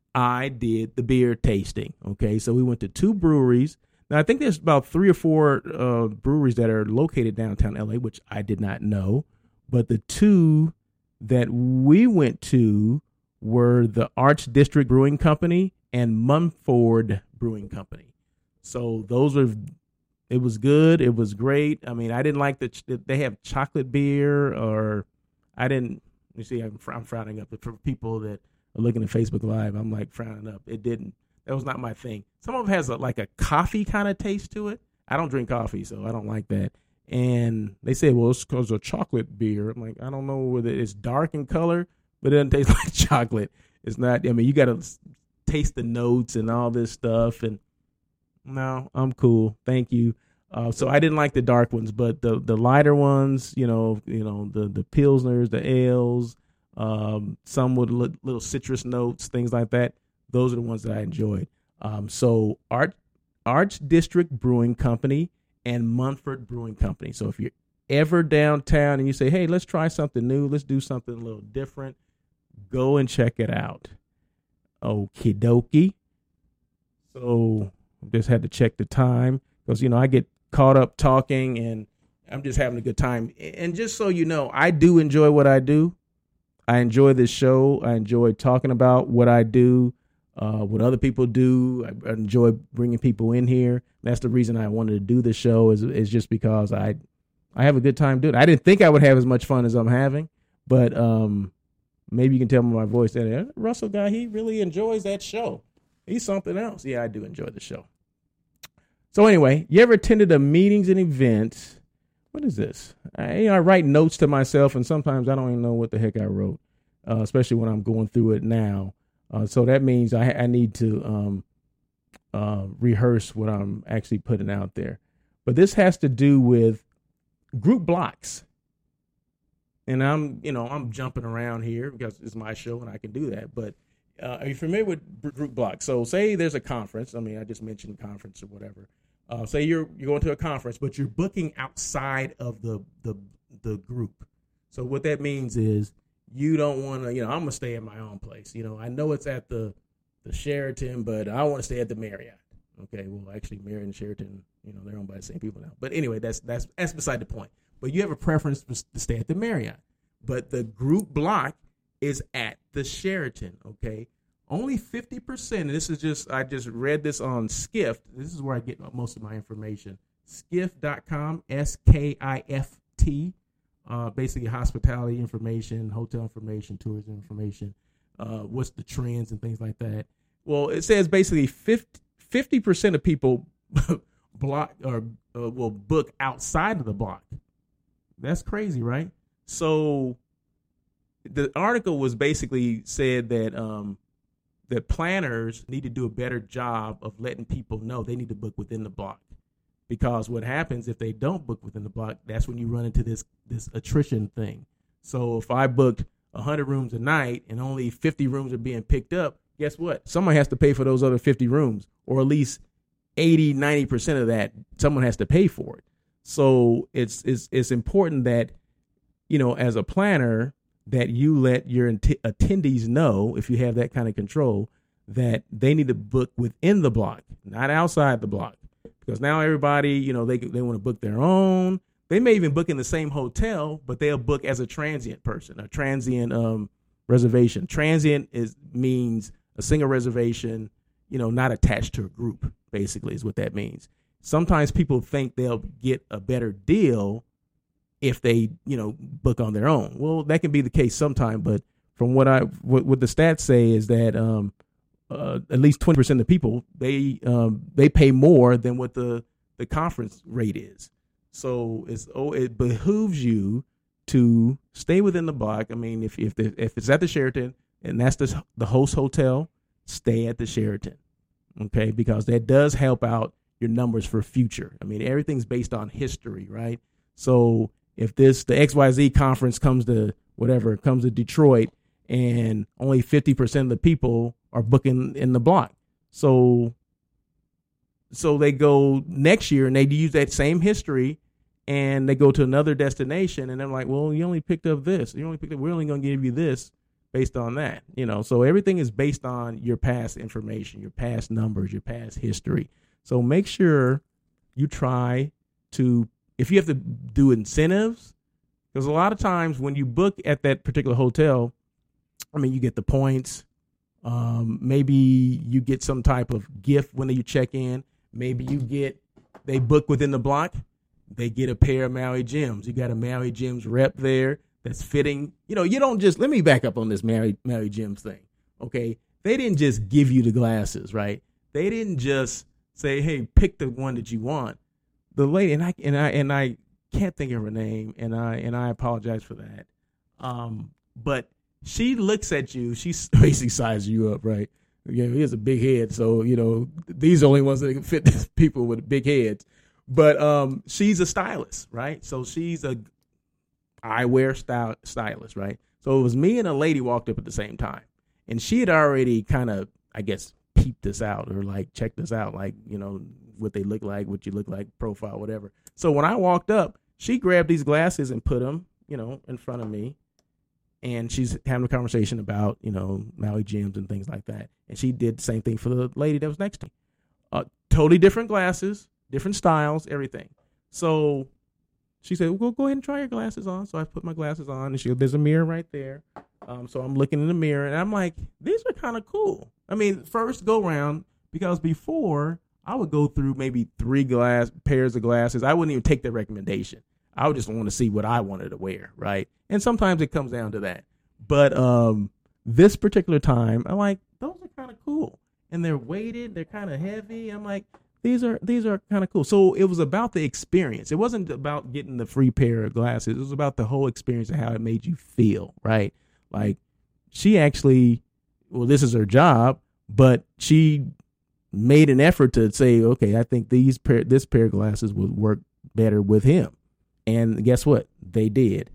[SPEAKER 4] I did the beer tasting. Okay, so we went to two breweries. Now, I think there's about three or four uh, breweries that are located downtown L A, which I did not know. But the two that we went to were the Arts District Brewing Company and Mumford Brewing Company. So those were, it was good. It was great. I mean, I didn't like the, they have chocolate beer, or I didn't, you see, I'm, I'm frowning up for people that looking at Facebook Live, I'm like frowning up. It didn't. That was not my thing. Some of it has a, like a coffee kind of taste to it. I don't drink coffee, so I don't like that. And they say, well, it's because of chocolate beer. I'm like, I don't know whether it's dark in color, but it doesn't taste like chocolate. It's not. I mean, you got to taste the notes and all this stuff. And no, I'm cool. Thank you. Uh, so I didn't like the dark ones, but the the lighter ones, you know, you know, the the pilsners, the ales. Um, some with li- little citrus notes, things like that. Those are the ones that I enjoyed. Um, so Art, Arts District Brewing Company and Mumford Brewing Company. So if you're ever downtown and you say, hey, let's try something new, let's do something a little different, go and check it out. Okie dokie. So just had to check the time because, you know, I get caught up talking and I'm just having a good time. And just so you know, I do enjoy what I do. I enjoy this show. I enjoy talking about what I do, uh, what other people do. I, I enjoy bringing people in here. That's the reason I wanted to do this show is, is just because I I have a good time doing it. I didn't think I would have as much fun as I'm having, but um, maybe you can tell by my voice that Russell guy, he really enjoys that show. He's something else. Yeah, I do enjoy the show. So anyway, you ever attended a meetings and events? What is this? I, you know, I write notes to myself, and sometimes I don't even know what the heck I wrote, uh, especially when I'm going through it now. Uh, so that means I, I need to um, uh, rehearse what I'm actually putting out there. But this has to do with group blocks. And I'm, you know, I'm jumping around here because it's my show and I can do that. But uh, are you familiar with group blocks? So say there's a conference. I mean, I just mentioned conference or whatever. Uh, say you're you're going to a conference, but you're booking outside of the the the group. So what that means is you don't want to, you know, I'm gonna stay at my own place. You know, I know it's at the the Sheraton, but I want to stay at the Marriott. Okay, well, actually, Marriott and Sheraton, you know, they're owned by the same people now. But anyway, that's that's that's beside the point. But you have a preference to stay at the Marriott, but the group block is at the Sheraton. Okay. Only fifty percent, and this is just, I just read this on Skift. This is where I get most of my information. Skift dot com, S K I F T, uh, basically hospitality information, hotel information, tourism information, uh, what's the trends and things like that. Well, it says basically fifty percent of people block or uh, will book outside of the block. That's crazy, right? So the article was basically said that, um, that planners need to do a better job of letting people know they need to book within the block, because what happens if they don't book within the block, that's when you run into this this attrition thing. So if I booked one hundred rooms a night and only fifty rooms are being picked up, guess what? Somebody has to pay for those other fifty rooms, or at least eighty, ninety percent of that, someone has to pay for it. So it's, it's, it's important that, you know, as a planner, that you let your int- attendees know, if you have that kind of control, that they need to book within the block, not outside the block. Because now everybody, you know, they they want to book their own. They may even book in the same hotel, but they'll book as a transient person, a transient um, reservation. Transient is means a single reservation, you know, not attached to a group, basically, is what that means. Sometimes people think they'll get a better deal if they, you know, book on their own. Well, that can be the case sometime, but from what I what, what the stats say is that um, uh, at least twenty percent of the people, they um, they pay more than what the, the conference rate is. So it's oh, it behooves you to stay within the block. I mean, if if the, if it's at the Sheraton and that's the the host hotel, stay at the Sheraton, okay? Because that does help out your numbers for future. I mean, everything's based on history, right? So if this the X Y Z conference comes to whatever comes to Detroit and only fifty percent of the people are booking in the block, so so they go next year and they use that same history and they go to another destination and they're like, well, you only picked up this. You only picked up. We're only going to give you this based on that, you know. So everything is based on your past information, your past numbers, your past history. So make sure you try to, if you have to do incentives, because a lot of times when you book at that particular hotel, I mean, you get the points. Um, maybe you get some type of gift when you check in. Maybe you get, they book within the block, they get a pair of Maui Jims. You got a Maui Jims rep there that's fitting. You know, you don't just, let me back up on this Maui, Maui Jims thing, okay? They didn't just give you the glasses, right? They didn't just say, hey, pick the one that you want. The lady, and I and I and I can't think of her name, and I and I apologize for that. Um, but she looks at you, she basically sizes you up, right? You know, he has a big head, so you know these are the only ones that can fit people with big heads. But um, she's a stylist, right? So she's a eyewear style stylist, right? So it was me and a lady walked up at the same time, and she had already kind of, I guess, peeped this out or like checked this out, like, you know, what they look like, what you look like, profile, whatever. So when I walked up, she grabbed these glasses and put them, you know, in front of me. And she's having a conversation about, you know, Maui Jims and things like that. And she did the same thing for the lady that was next to me. Uh, totally different glasses, different styles, everything. So she said, well, go ahead and try your glasses on. So I put my glasses on, and she goes, there's a mirror right there. Um, so I'm looking in the mirror, and I'm like, these are kind of cool. I mean, first go round, because before I would go through maybe three glass pairs of glasses. I wouldn't even take their recommendation. I would just want to see what I wanted to wear, right? And sometimes it comes down to that. But um, this particular time, I'm like, those are kind of cool. And they're weighted. They're kind of heavy. I'm like, these are these are kind of cool. So it was about the experience. It wasn't about getting the free pair of glasses. It was about the whole experience and how it made you feel, right? Like, she actually, well, this is her job, but she made an effort to say, okay, I think these pair, this pair of glasses would work better with him. And guess what? They did.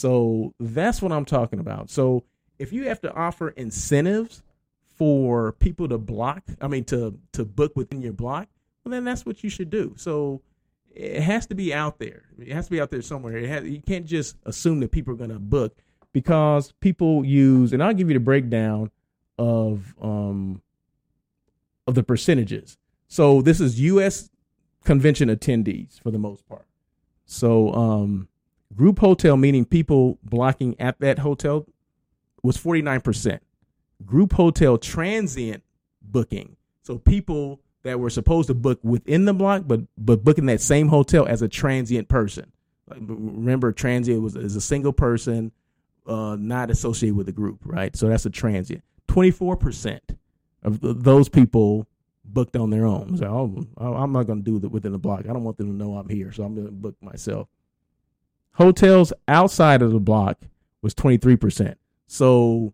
[SPEAKER 4] So that's what I'm talking about. So if you have to offer incentives for people to block, I mean, to, to book within your block, well, then that's what you should do. So it has to be out there. It has to be out there somewhere. It has, you can't just assume that people are going to book, because people use, and I'll give you the breakdown of, um, of the percentages. So this is U S convention attendees for the most part. So um, group hotel, meaning people blocking at that hotel, was forty-nine percent. Group hotel transient booking, so people that were supposed to book within the block, but but booking that same hotel as a transient person. Like, remember, transient was is a single person, uh, not associated with a group, right? So that's a transient. twenty-four percent of th- those people booked on their own. So, oh, I'm not going to do that within the block. I don't want them to know I'm here, so I'm going to book myself. Hotels outside of the block was twenty-three percent. So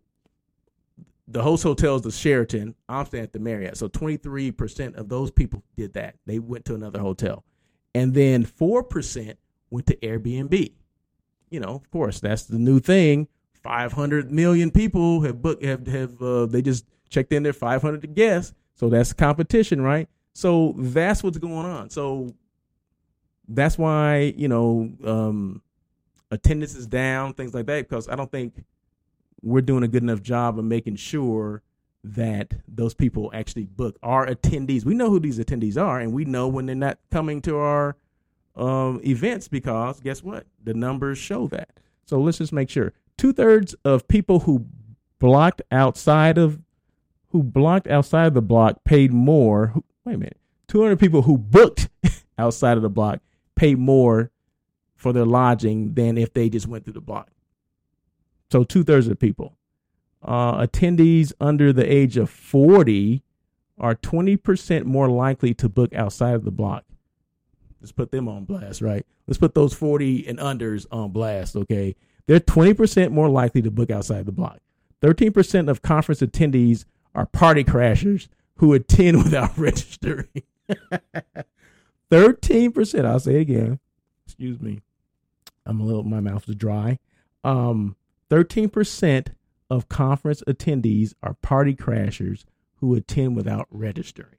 [SPEAKER 4] the host hotel is the Sheraton. I'm staying at the Marriott. So twenty-three percent of those people did that. They went to another hotel. And then four percent went to Airbnb. You know, of course, that's the new thing. five hundred million people have booked, have, have uh, they just checked in their five hundred guests. So that's competition, right? So that's what's going on. So that's why, you know, um, attendance is down, things like that, because I don't think we're doing a good enough job of making sure that those people actually book our attendees. We know who these attendees are, and we know when they're not coming to our um, events, because guess what? The numbers show that. So let's just make sure. Two thirds of people who blocked outside of who blocked outside of the block paid more. Who, wait a minute. two hundred people who booked outside of the block paid more for their lodging than if they just went through the block. So two thirds of the people. Uh, attendees under the age of forty are twenty percent more likely to book outside of the block. Let's put them on blast, right? Let's put those forty and unders on blast, okay? They're twenty percent more likely to book outside the block. thirteen percent of conference attendees are party crashers who attend without registering. thirteen percent, I'll say it again. Excuse me. I'm a little, my mouth is dry. Um, thirteen percent of conference attendees are party crashers who attend without registering.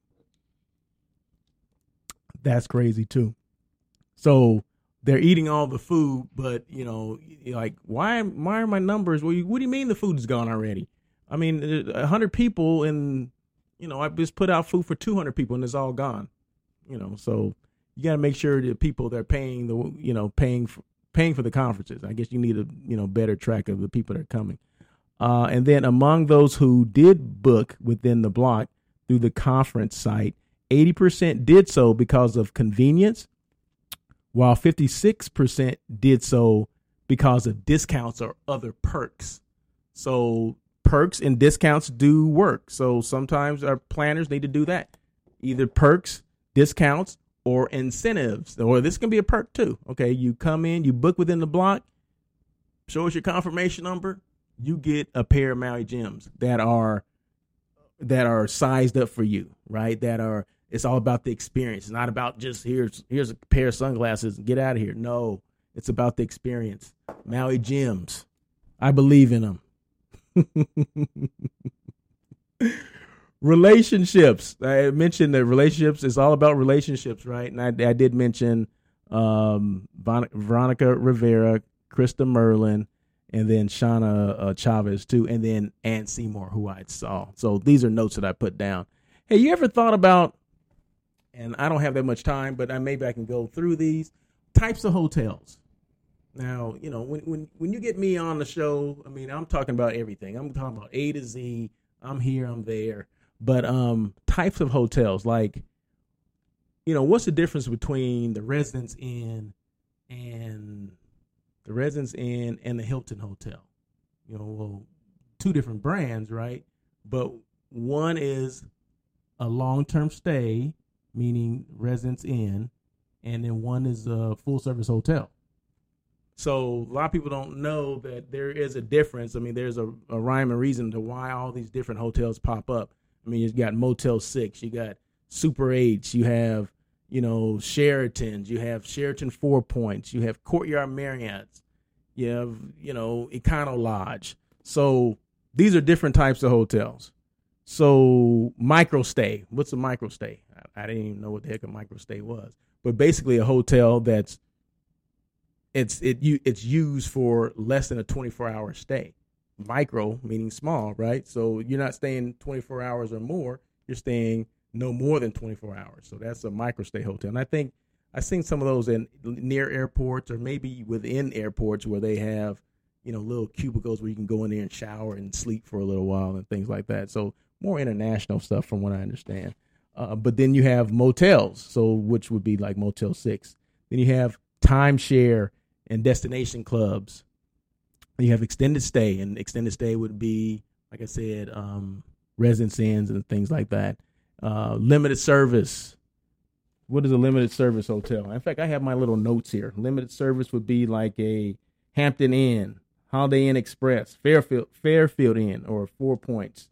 [SPEAKER 4] That's crazy too. So they're eating all the food, but you know, like, why, why are my numbers? Well, what do you mean the food is gone already? I mean, a hundred people, and you know, I just put out food for two hundred people, and it's all gone. You know, so you got to make sure that people that are paying the, you know, paying for, paying for the conferences. I guess you need a, you know, better track of the people that are coming. Uh, and then among those who did book within the block through the conference site, eighty percent did so because of convenience, while fifty-six percent did so because of discounts or other perks. So perks and discounts do work. So sometimes our planners need to do that. Either perks, discounts, or incentives. Or this can be a perk too. Okay, you come in, you book within the block, show us your confirmation number, you get a pair of Maui Gems that are that are sized up for you, right? That are, it's all about the experience. It's not about just here's here's a pair of sunglasses and get out of here. No, it's about the experience. Maui Gems. I believe in them. Relationships. I mentioned that relationships is all about relationships, right? And I, I did mention um, Veronica Rivera, Krista Merlin, and then Shauna uh, Chavez too, and then Ann Seymour, who I saw. So these are notes that I put down. Hey, you ever thought about, and I don't have that much time, but I, maybe I can go through these types of hotels. Now, you know, when, when, when you get me on the show, I mean, I'm talking about everything. I'm talking about A to Z. I'm here, I'm there. But um, types of hotels, like, you know, what's the difference between the Residence Inn and the Residence Inn and the Hilton Hotel? You know, well, two different brands, right? But one is a long-term stay, meaning Residence Inn, and then one is a full-service hotel. So a lot of people don't know that there is a difference. I mean, there's a, a rhyme and reason to why all these different hotels pop up. I mean, you've got Motel six, you got Super H, you have, you know, Sheratons, you have Sheraton Four Points, you have Courtyard Marriott's, you have, you know, Econo Lodge. So these are different types of hotels. So microstay, what's a microstay? I, I didn't even know what the heck a microstay was, but basically a hotel that's it's it you it's used for less than a twenty-four hour stay. Micro meaning small, right? So you're not staying twenty-four hours or more. You're staying no more than twenty-four hours. So that's a microstay hotel. And I think I've seen some of those in near airports or maybe within airports where they have, you know, little cubicles where you can go in there and shower and sleep for a little while and things like that. So more international stuff from what I understand. Uh, but then you have motels, so which would be like Motel six. Then you have timeshare and destination clubs. You have extended stay, and extended stay would be, like I said, um, Residence Inns and things like that. Uh, limited service. What is a limited service hotel? In fact, I have my little notes here. Limited service would be like a Hampton Inn, Holiday Inn Express, Fairfield, Fairfield Inn, or Four Points.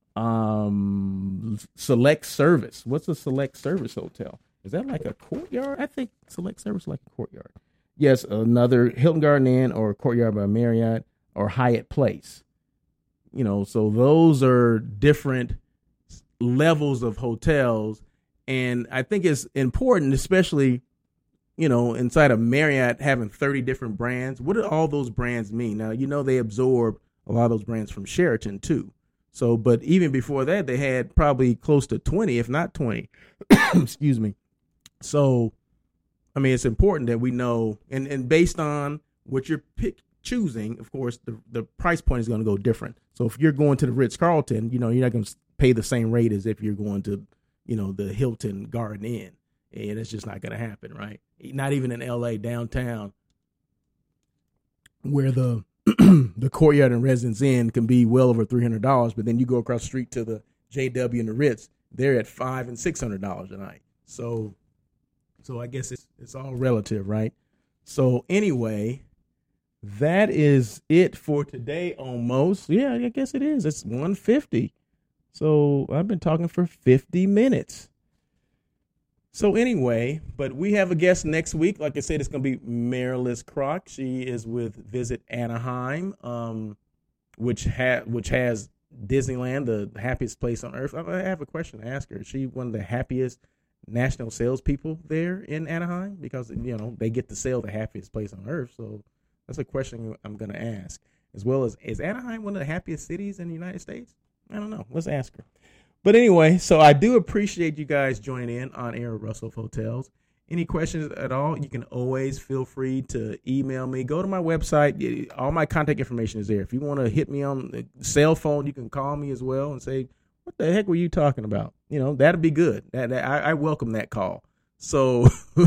[SPEAKER 4] Um, select service. What's a select service hotel? Is that like a Courtyard? I think select service is like a Courtyard. Yes, another Hilton Garden Inn or Courtyard by Marriott or Hyatt Place. You know, so those are different levels of hotels. And I think it's important, especially, you know, inside of Marriott having thirty different brands. What do all those brands mean? Now, you know, they absorbed a lot of those brands from Sheraton too. So, but even before that, they had probably close to twenty, if not twenty. Excuse me. So, I mean, it's important that we know, and, and based on what you're pick, choosing, of course, the, the price point is going to go different. So if you're going to the Ritz-Carlton, you know, you're not going to pay the same rate as if you're going to, you know, the Hilton Garden Inn. And it's just not going to happen, right? Not even in L A downtown, where the the Courtyard and Residence Inn can be well over three hundred dollars, but then you go across the street to the J W and the Ritz, they're at five and six hundred dollars a night. So, so I guess it's it's all relative, right? So anyway, that is it for today. Almost, yeah, I guess it is. It's one fifty. So I've been talking for fifty minutes. So anyway, but we have a guest next week. Like I said, it's going to be Marilis Crock. She is with Visit Anaheim, um, which ha- which has Disneyland, the happiest place on earth. I have a question to ask her. Is she one of the happiest national salespeople there in Anaheim? Because, you know, they get to sell the happiest place on earth. So that's a question I'm going to ask. As well as, is Anaheim one of the happiest cities in the United States? I don't know. Let's ask her. But anyway, so I do appreciate you guys joining in on Air with Russell Hotels. Any questions at all, you can always feel free to email me. Go to my website. All my contact information is there. If you want to hit me on the cell phone, you can call me as well and say, what the heck were you talking about? You know, that'd be good. That, that I, I welcome that call. So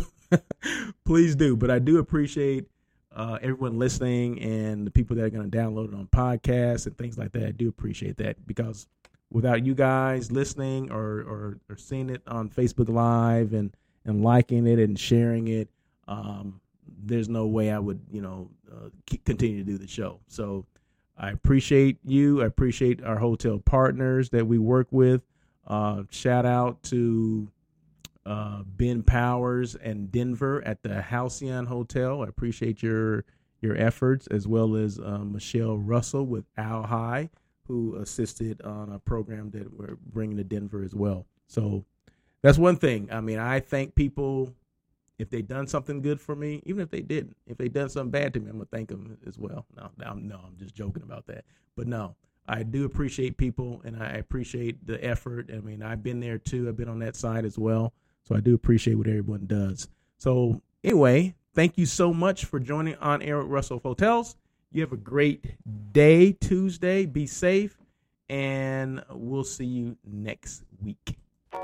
[SPEAKER 4] please do. But I do appreciate uh, everyone listening and the people that are going to download it on podcasts and things like that. I do appreciate that, because without you guys listening or, or, or seeing it on Facebook Live and, and liking it and sharing it, um, there's no way I would, you know, uh, keep, continue to do the show. So I appreciate you. I appreciate our hotel partners that we work with. Uh, shout out to uh, Ben Powers and Denver at the Halcyon Hotel. I appreciate your your efforts, as well as uh, Michelle Russell with Owl High, who assisted on a program that we're bringing to Denver as well. So that's one thing. I mean, I thank people if they done something good for me, even if they didn't. If they done something bad to me, I'm going to thank them as well. No, no, no, I'm just joking about that. But no, I do appreciate people, and I appreciate the effort. I mean, I've been there too. I've been on that side as well. So I do appreciate what everyone does. So anyway, thank you so much for joining On Air with Russell Hotels. You have a great day, Tuesday. Be safe, and we'll see you next week.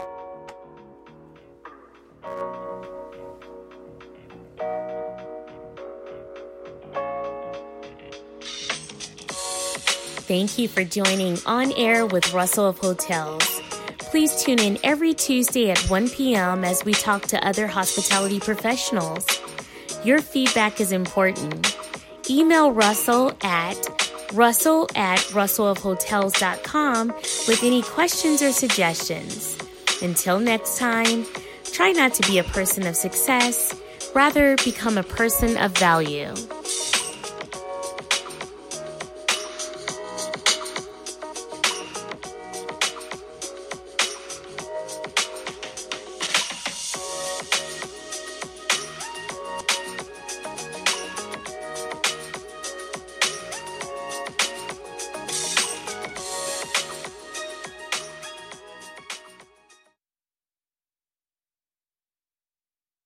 [SPEAKER 3] Thank you for joining On Air with Russell of Hotels. Please tune in every Tuesday at one p.m. as we talk to other hospitality professionals. Your feedback is important. Email Russell at russell at russell of hotels dot com with any questions or suggestions. Until next time, try not to be a person of success, rather become a person of value.